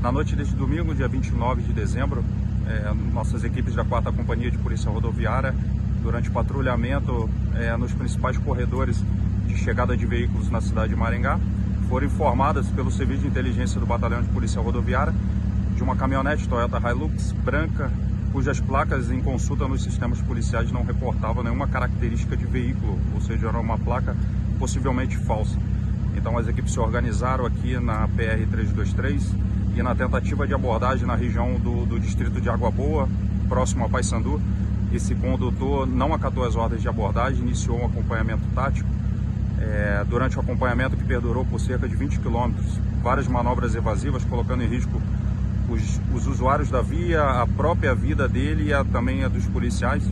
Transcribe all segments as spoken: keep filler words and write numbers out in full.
Na noite deste domingo, dia vinte e nove de dezembro, é, nossas equipes da quarta Companhia de Polícia Rodoviária, durante patrulhamento é, nos principais corredores de chegada de veículos na cidade de Maringá, foram informadas pelo Serviço de Inteligência do Batalhão de Polícia Rodoviária de uma caminhonete Toyota Hilux branca, cujas placas em consulta nos sistemas policiais não reportavam nenhuma característica de veículo, ou seja, era uma placa possivelmente falsa. Então as equipes se organizaram aqui na P R trezentos e vinte e três e na tentativa de abordagem na região do, do distrito de Água Boa, próximo a Paissandu, esse condutor não acatou as ordens de abordagem, iniciou um acompanhamento tático. É, durante o acompanhamento, que perdurou por cerca de vinte quilômetros, várias manobras evasivas, colocando em risco os, os usuários da via, a própria vida dele e a, também a dos policiais.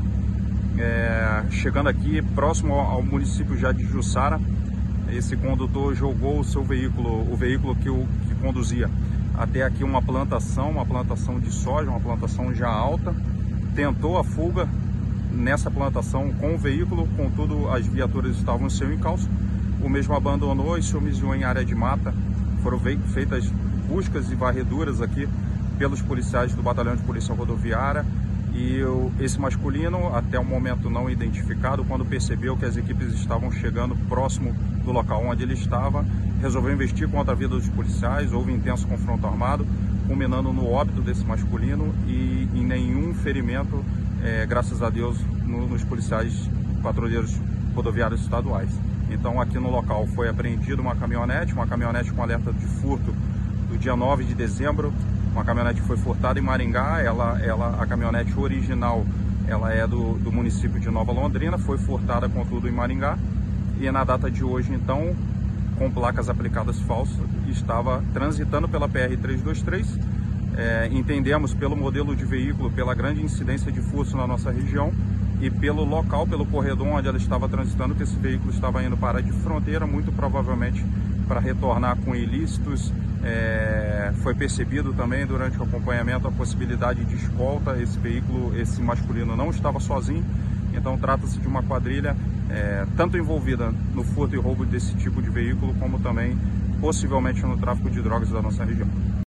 É, chegando aqui próximo ao, ao município já de Jussara, esse condutor jogou o seu veículo, o veículo que, o, que conduzia, até aqui uma plantação, uma plantação de soja, uma plantação já alta, tentou a fuga nessa plantação com o veículo, contudo as viaturas estavam em seu encalço, o mesmo abandonou e se homiziou em área de mata. Foram feitas buscas e varreduras aqui pelos policiais do Batalhão de Polícia Rodoviária e esse masculino, até o momento não identificado, quando percebeu que as equipes estavam chegando próximo do local onde ele estava, resolveu investir contra a vida dos policiais. Houve intenso confronto armado, culminando no óbito desse masculino e em nenhum ferimento, é, graças a Deus, no, nos policiais patrulheiros rodoviários estaduais. Então aqui no local foi apreendida uma caminhonete, uma caminhonete com alerta de furto do dia nove de dezembro, uma caminhonete que foi furtada em Maringá. Ela, ela, a caminhonete original ela é do, do município de Nova Londrina, foi furtada contudo em Maringá e na data de hoje então, com placas aplicadas falsas, estava transitando pela P R trezentos e vinte e três. É, entendemos pelo modelo de veículo, pela grande incidência de furto na nossa região e pelo local, pelo corredor onde ela estava transitando, que esse veículo estava indo para de fronteira, muito provavelmente para retornar com ilícitos. É, foi percebido também durante o acompanhamento a possibilidade de escolta. Esse veículo, esse masculino não estava sozinho, então trata-se de uma quadrilha é, tanto envolvida no furto e roubo desse tipo de veículo, como também possivelmente no tráfico de drogas da nossa região.